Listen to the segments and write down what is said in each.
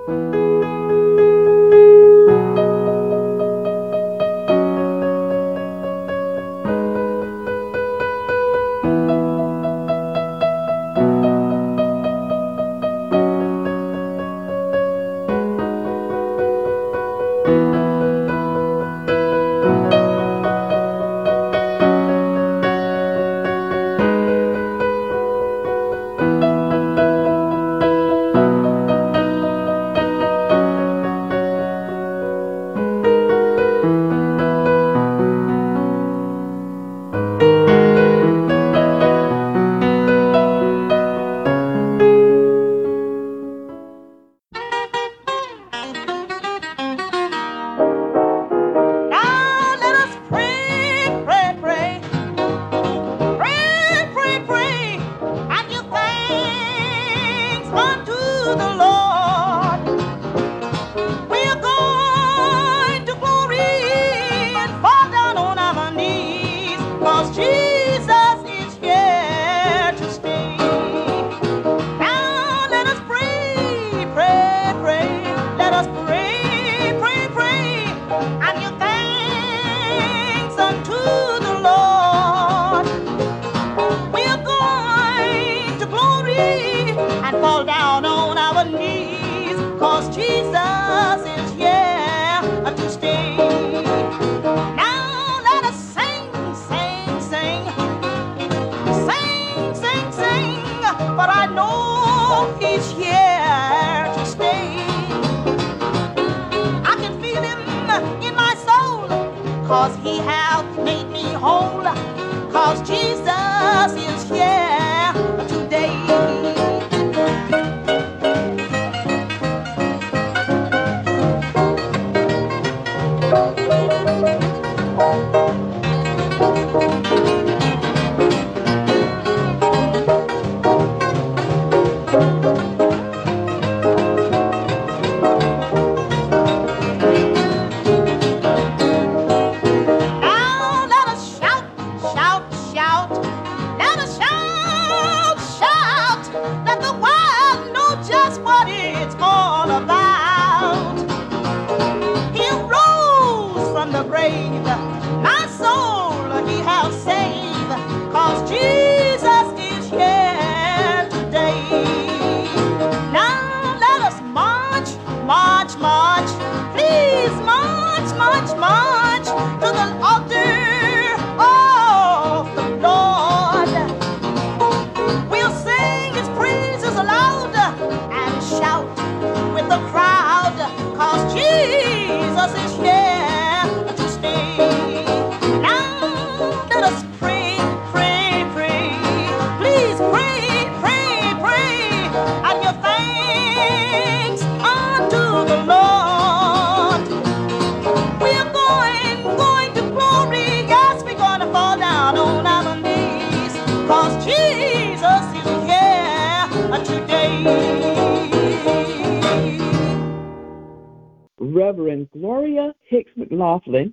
Reverend Gloria Hicks McLaughlin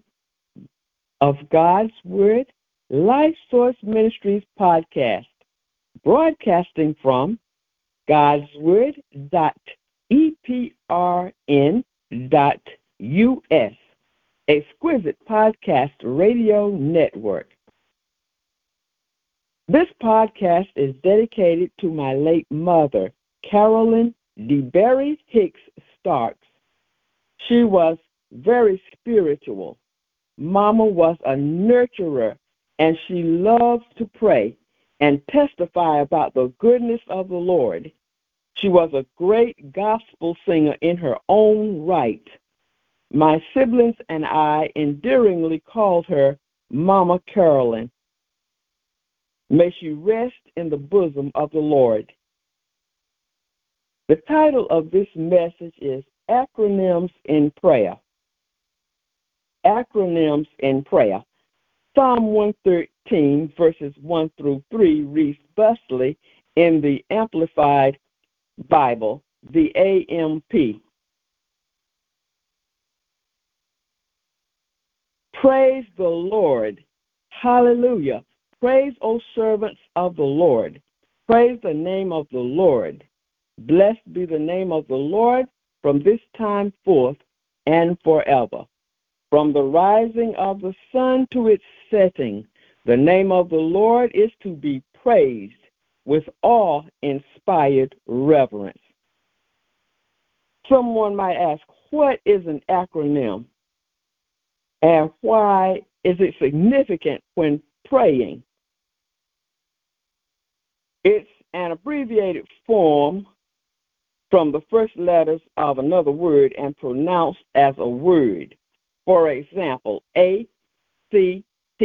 of God's Word Life Source Ministries podcast, broadcasting from godsword.eprn.us, Exquisite Podcast Radio Network. This podcast is dedicated to my late mother, Carolyn DeBerry Hicks Starks. She was very spiritual. Mama was a nurturer, and she loved to pray and testify about the goodness of the Lord. She was a great gospel singer in her own right. My siblings and I endearingly called her Mama Carolyn. May she rest in the bosom of the Lord. The title of this message is Acronyms in Prayer. Acronyms in Prayer. Psalm 113, verses 1 through 3 reads thusly in the Amplified Bible, the AMP. Praise the Lord. Hallelujah. Praise, O servants of the Lord. Praise the name of the Lord. Blessed be the name of the Lord, from this time forth and forever. From the rising of the sun to its setting, the name of the Lord is to be praised with awe-inspired reverence. Someone might ask, what is an acronym? And why is it significant when praying? It's an abbreviated form from the first letters of another word and pronounced as a word. For example, ACTS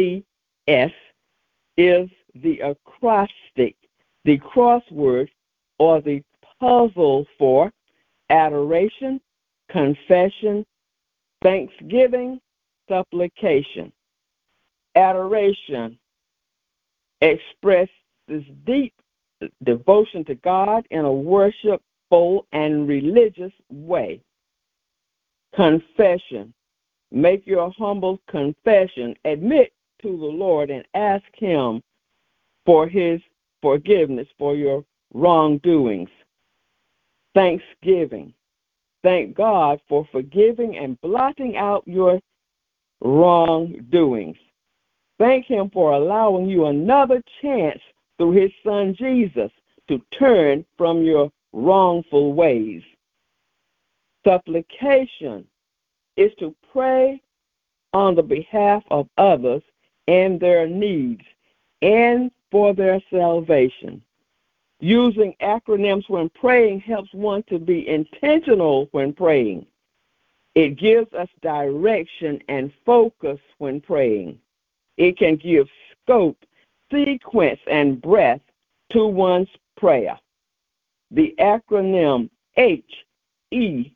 is the acrostic, the crossword, or the puzzle for adoration, confession, thanksgiving, supplication. Adoration expresses deep devotion to God in a worshipful and religious way. Confession. Make your humble confession. Admit to the Lord and ask Him for His forgiveness for your wrongdoings. Thanksgiving. Thank God for forgiving and blotting out your wrongdoings. Thank Him for allowing you another chance through His Son Jesus to turn from your wrongful ways. Supplication is to pray on the behalf of others and their needs and for their salvation. Using acronyms when praying helps one to be intentional when praying. It gives us direction and focus when praying. It can give scope, sequence, and breadth to one's prayer. The acronym HEART,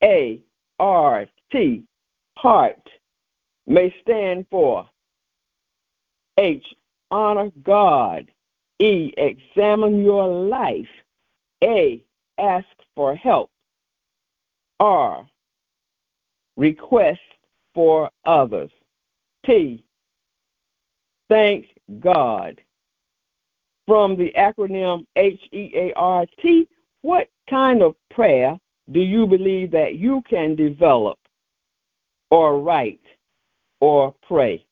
heart, may stand for H, honor God. E, examine your life. A, ask for help. R, request for others. T, thank God. From the acronym HEART, what kind of prayer do you believe that you can develop or write or pray?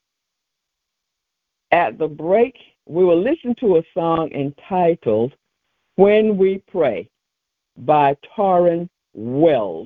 At the break, we will listen to a song entitled When We Pray by Tauren Wells.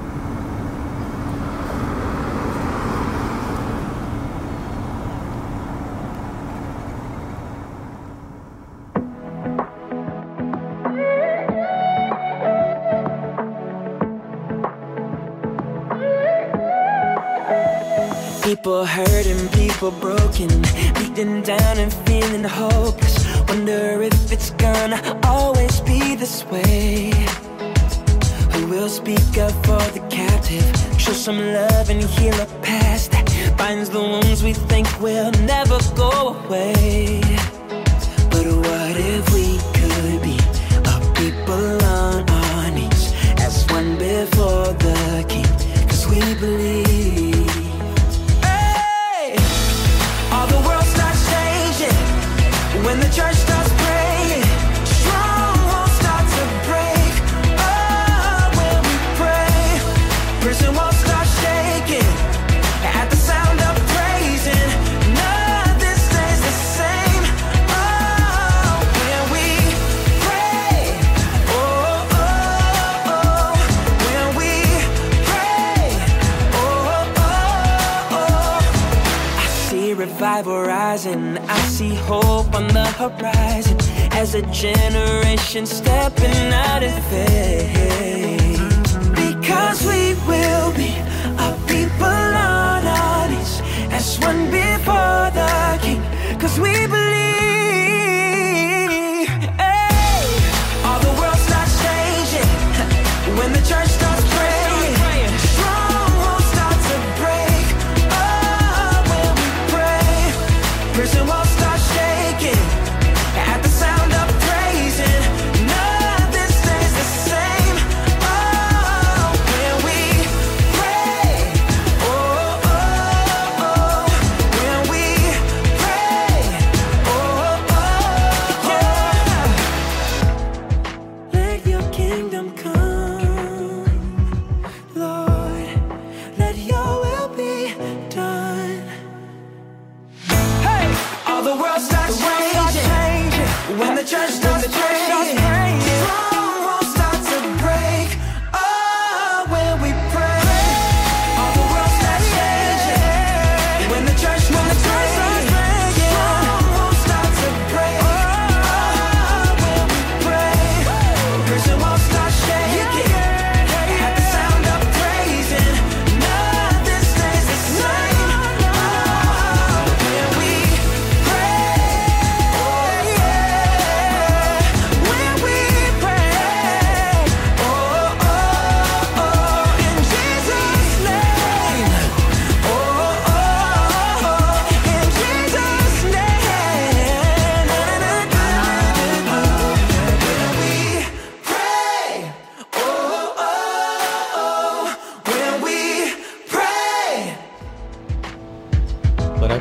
People hurting, people broken, beaten down and feeling hopeless. Wonder if it's gonna always be this way. Who will speak up for the captive, show some love and heal a past that binds the wounds we think will never go away. But what if we could be a people on our knees as one before the King? 'Cause we believe. When the church starts praying, strongholds start to break. Oh, when we pray, prison walls start shaking at the sound of praising. Nothing stays the same. Oh, when we pray. Oh, oh, oh. When we pray. Oh, oh, oh. I see revival rising. I see hope on the horizon as a generation stepping out in faith. Because we will be a people on our knees as one before the King. 'Cause we believe. Hey, all the world starts changing when the church starts praying. Strongholds start to break. Oh, when we pray, prison walls start shaking at the sound of praising. Nothing stays the same.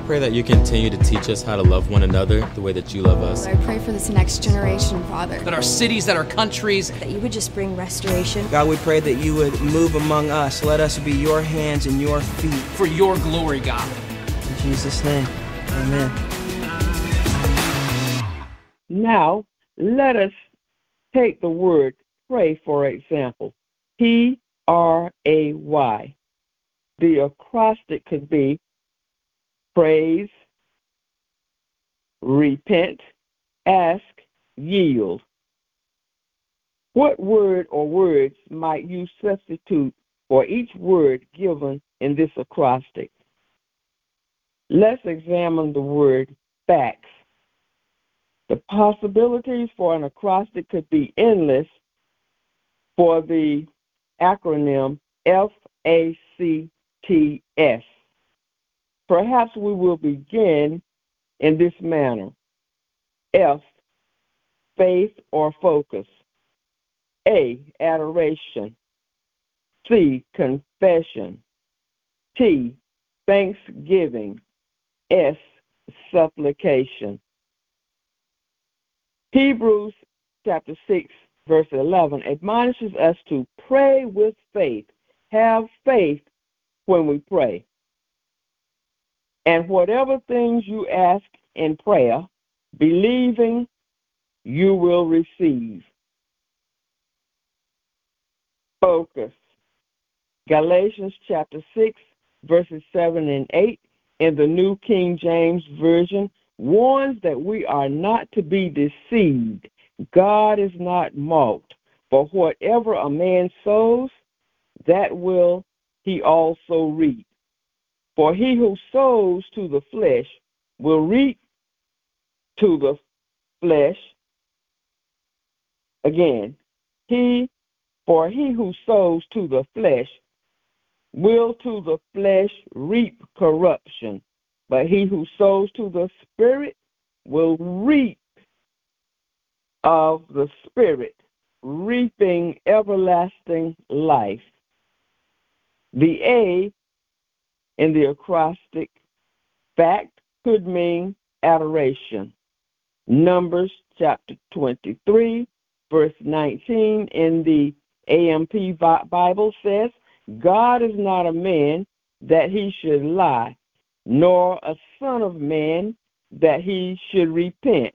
pray that you continue to teach us how to love one another the way that you love us. I pray for this next generation, Father. That our cities, that our countries, That you would just bring restoration. God, we pray that you would move among us. Let us be your hands and your feet. for your glory, God. In Jesus' name, amen. Now, let us take the word pray, for example. P-R-A-Y. The acrostic could be praise, repent, ask, yield. What word or words might you substitute for each word given in this acrostic? Let's examine the word facts. The possibilities for an acrostic could be endless for the acronym FACTS. Perhaps we will begin in this manner. F, faith or focus. A, adoration. C, confession. T, thanksgiving. S, supplication. Hebrews chapter 6, verse 11 admonishes us to pray with faith. Have faith when we pray. And whatever things you ask in prayer, believing, you will receive. Focus. Galatians chapter 6, verses 7 and 8 in the New King James Version warns that we are not to be deceived. God is not mocked. For whatever a man sows, that will he also reap. For he who sows to the flesh will reap to the flesh. Again, he who sows to the flesh will to the flesh reap corruption, but he who sows to the Spirit will reap of the Spirit, reaping everlasting life. The A in the acrostic fact could mean adoration. Numbers chapter 23, verse 19 in the AMP Bible says, God is not a man that he should lie, nor a son of man that he should repent.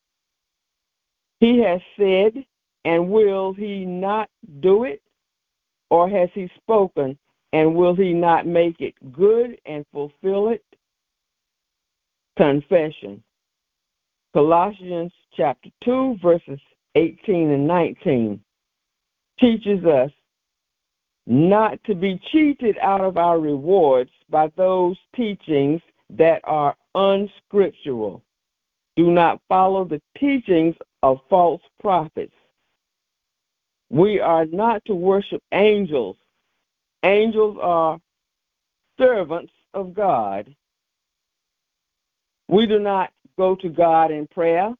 He has said, and will he not do it? Or has he spoken, and will he not make it good and fulfill it? Confession. Colossians chapter 2, verses 18 and 19 teaches us not to be cheated out of our rewards by those teachings that are unscriptural. Do not follow the teachings of false prophets. We are not to worship angels. Angels are servants of God. We do not go to God in prayer.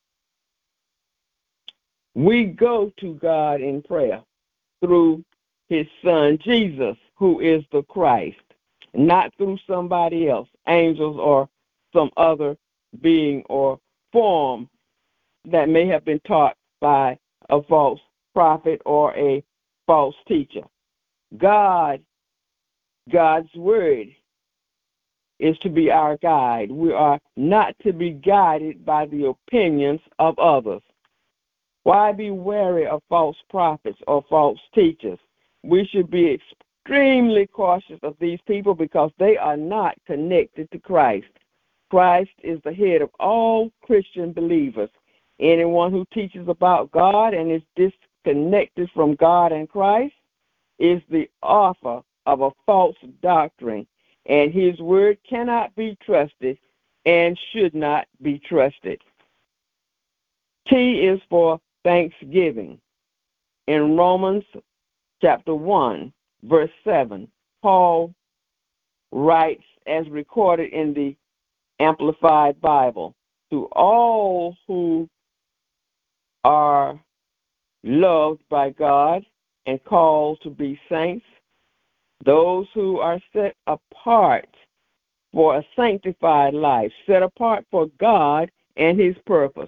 We go to God in prayer through his son Jesus, who is the Christ, not through somebody else, angels or some other being or form that may have been taught by a false prophet or a false teacher. God's word is to be our guide. We are not to be guided by the opinions of others. Why be wary of false prophets or false teachers? We should be extremely cautious of these people because they are not connected to Christ. Christ is the head of all Christian believers. Anyone who teaches about God and is disconnected from God and Christ is the author of a false doctrine, and his word cannot be trusted and should not be trusted. T is for thanksgiving. In Romans chapter 1, verse 7, Paul writes, as recorded in the Amplified Bible, to all who are loved by God and called to be saints, those who are set apart for a sanctified life, set apart for God and His purpose.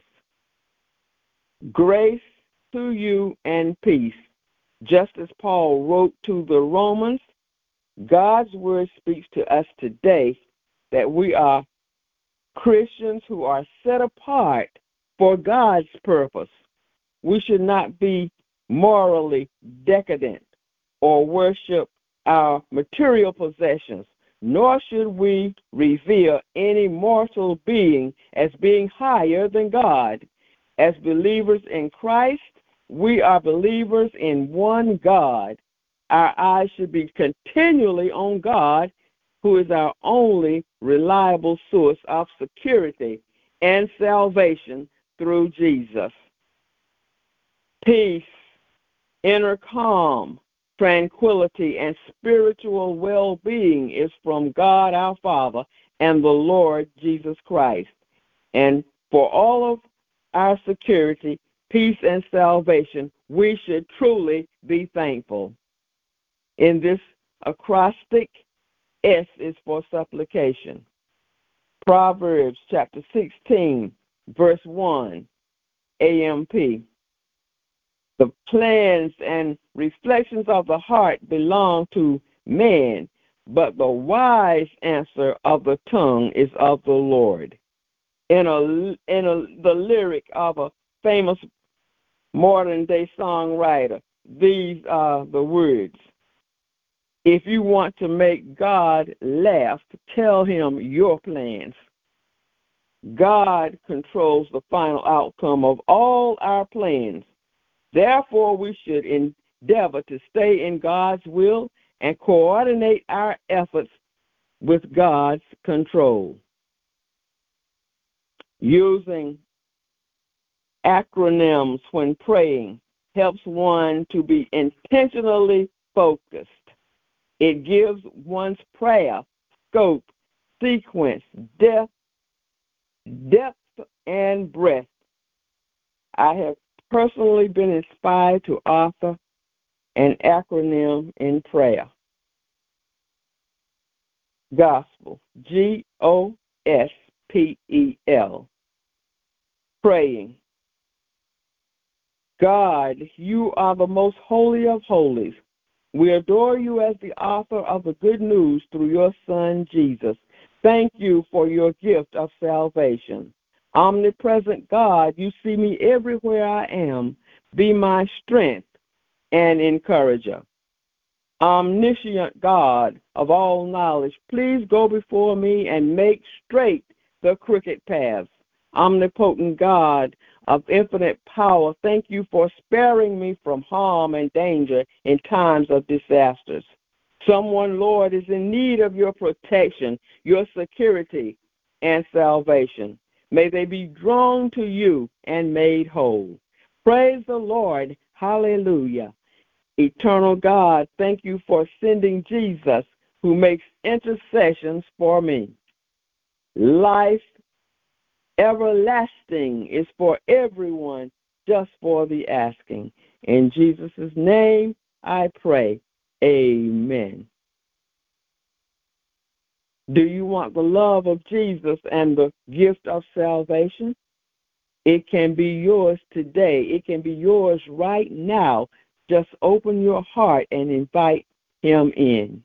Grace to you and peace. Just as Paul wrote to the Romans, God's word speaks to us today that we are Christians who are set apart for God's purpose. We should not be morally decadent or worship our material possessions, nor should we revere any mortal being as being higher than God. As believers in Christ, we are believers in one God. Our eyes should be continually on God, who is our only reliable source of security and salvation through Jesus. Peace, inner calm, tranquility, and spiritual well-being is from God our Father and the Lord Jesus Christ. And for all of our security, peace, and salvation, we should truly be thankful. In this acrostic, S is for supplication. Proverbs chapter 16, verse 1, AMP. The plans and reflections of the heart belong to man, but the wise answer of the tongue is of the Lord. The lyric of a famous modern-day songwriter, these are the words. If you want to make God laugh, tell him your plans. God controls the final outcome of all our plans. Therefore, we should endeavor to stay in God's will and coordinate our efforts with God's control. Using acronyms when praying helps one to be intentionally focused. It gives one's prayer scope, sequence, depth, and breadth. I have personally been inspired to author an acronym in prayer. Gospel, Gospel. Praying. God, you are the most holy of holies. We adore you as the author of the good news through your Son, Jesus. Thank you for your gift of salvation. Omnipresent God, you see me everywhere I am. Be my strength and encourager. Omniscient God of all knowledge, please go before me and make straight the crooked paths. Omnipotent God of infinite power, thank you for sparing me from harm and danger in times of disasters. Someone, Lord, is in need of your protection, your security, and salvation. May they be drawn to you and made whole. Praise the Lord. Hallelujah. Eternal God, thank you for sending Jesus, who makes intercessions for me. Life everlasting is for everyone, just for the asking. In Jesus' name I pray. Amen. Do you want the love of Jesus and the gift of salvation? It can be yours today. It can be yours right now. Just open your heart and invite him in.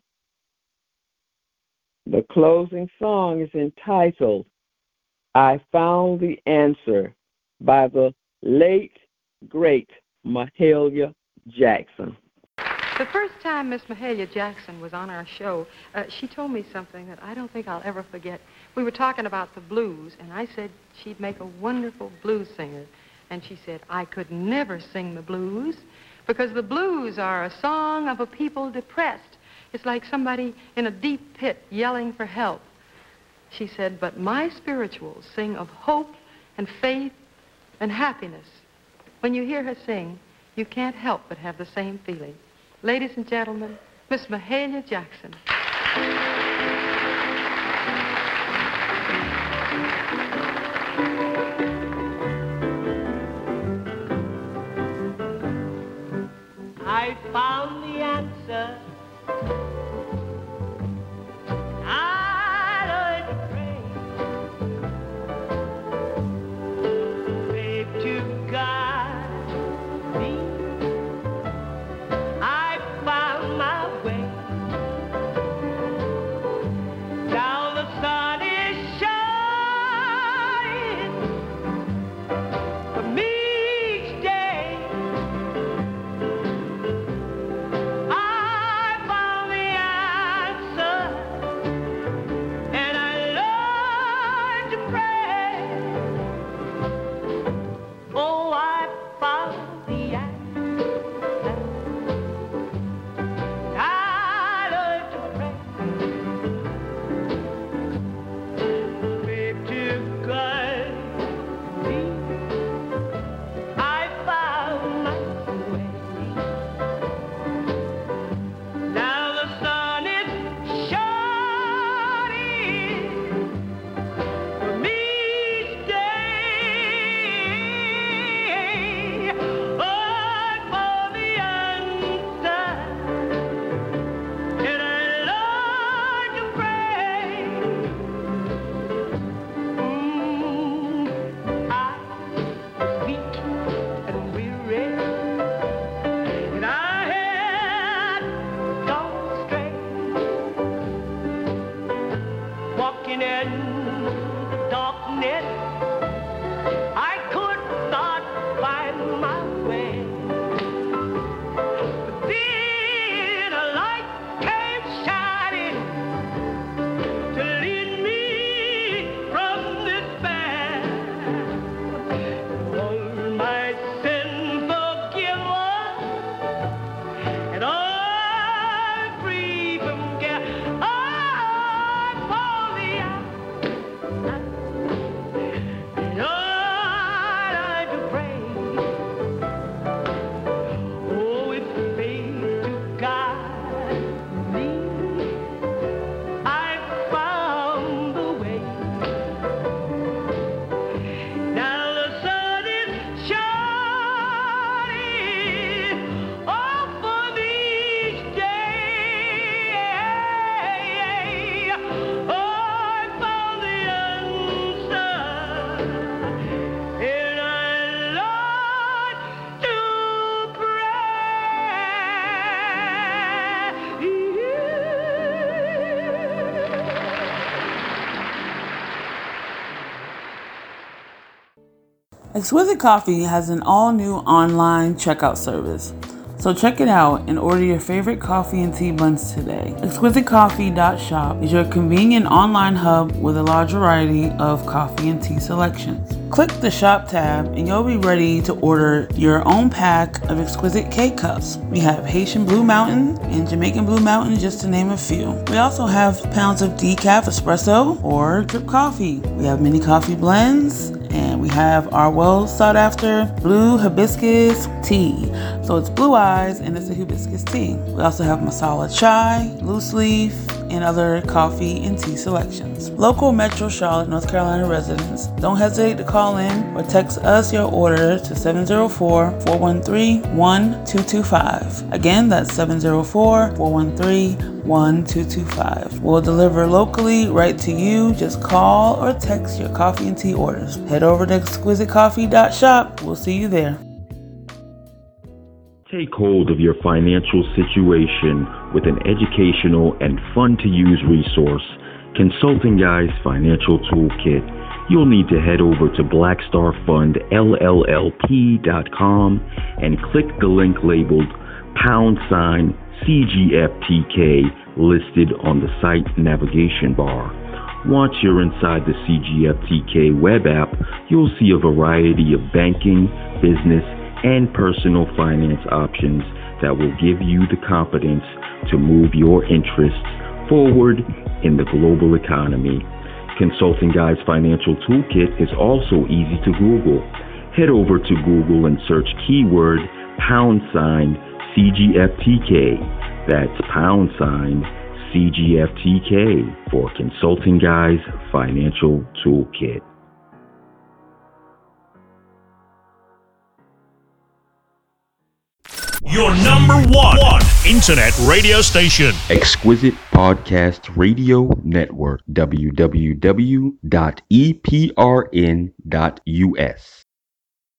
The closing song is entitled, I Found the Answer, by the late, great Mahalia Jackson. The first time Miss Mahalia Jackson was on our show, she told me something that I don't think I'll ever forget. We were talking about the blues, and I said she'd make a wonderful blues singer. And she said, I could never sing the blues, because the blues are a song of a people depressed. It's like somebody in a deep pit yelling for help. She said, but my spirituals sing of hope and faith and happiness. When you hear her sing, you can't help but have the same feeling. Ladies and gentlemen, Miss Mahalia Jackson. I found the answer. I Exquisite Coffee has an all-new online checkout service. So check it out and order your favorite coffee and tea blends today. ExquisiteCoffee.shop is your convenient online hub with a large variety of coffee and tea selections. Click the shop tab and you'll be ready to order your own pack of Exquisite K-Cups. We have Haitian Blue Mountain and Jamaican Blue Mountain, just to name a few. We also have pounds of decaf espresso or drip coffee. We have mini coffee blends, and we have our well sought after blue hibiscus tea. So it's blue eyes and it's a hibiscus tea. We also have masala chai, loose leaf, and other coffee and tea selections. Local Metro Charlotte, North Carolina residents, don't hesitate to call in or text us your order to 704-413-1225. Again, that's 704-413-1225. We'll deliver locally right to you. Just call or text your coffee and tea orders. Head over to exquisitecoffee.shop. We'll see you there. Take hold of your financial situation with an educational and fun-to-use resource, Consulting Guys Financial Toolkit. You'll need to head over to blackstarfundllp.com and click the link labeled #CGFTK listed on the site navigation bar. Once you're inside the CGFTK web app, you'll see a variety of banking, business, and personal finance options that will give you the confidence to move your interests forward in the global economy. Consulting Guys Financial Toolkit is also easy to Google. Head over to Google and search keyword #CGFTK. That's #CGFTK for Consulting Guys Financial Toolkit. Your number one internet radio station. Exquisite Podcast Radio Network. www.eprn.us.